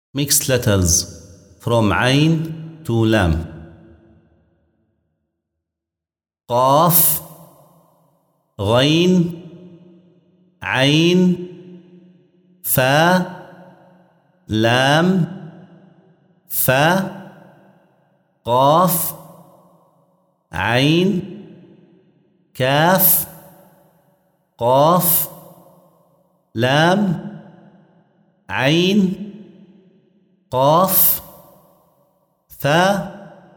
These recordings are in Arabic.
Mixed letters from عين to لام. قاف غين عين فا لام فا قاف عين كاف قاف لام عين قاف فا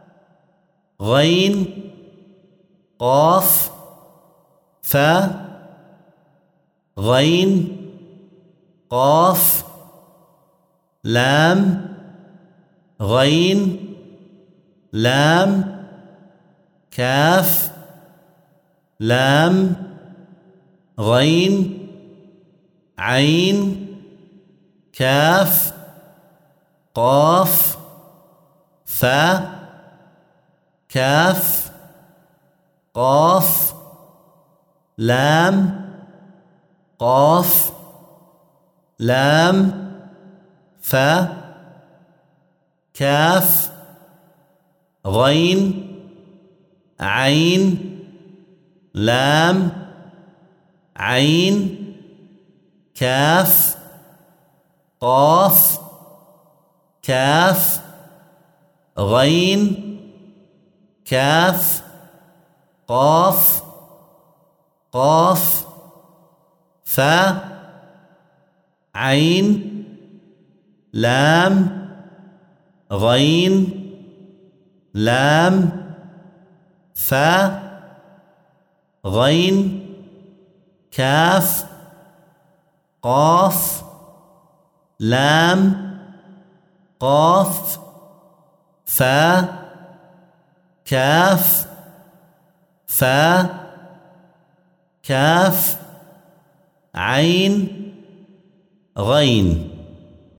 غين قاف فا غين قاف لام غين لام كاف لام غين عين كاف قاف فا كاف قاف لام قاف لام فا كاف غين عين لام عين كاف قاف كاف غين كاف قاف قاف فا عين لام غين لام فا غين كاف قاف لام قاف فا كاف فا كاف عين غين.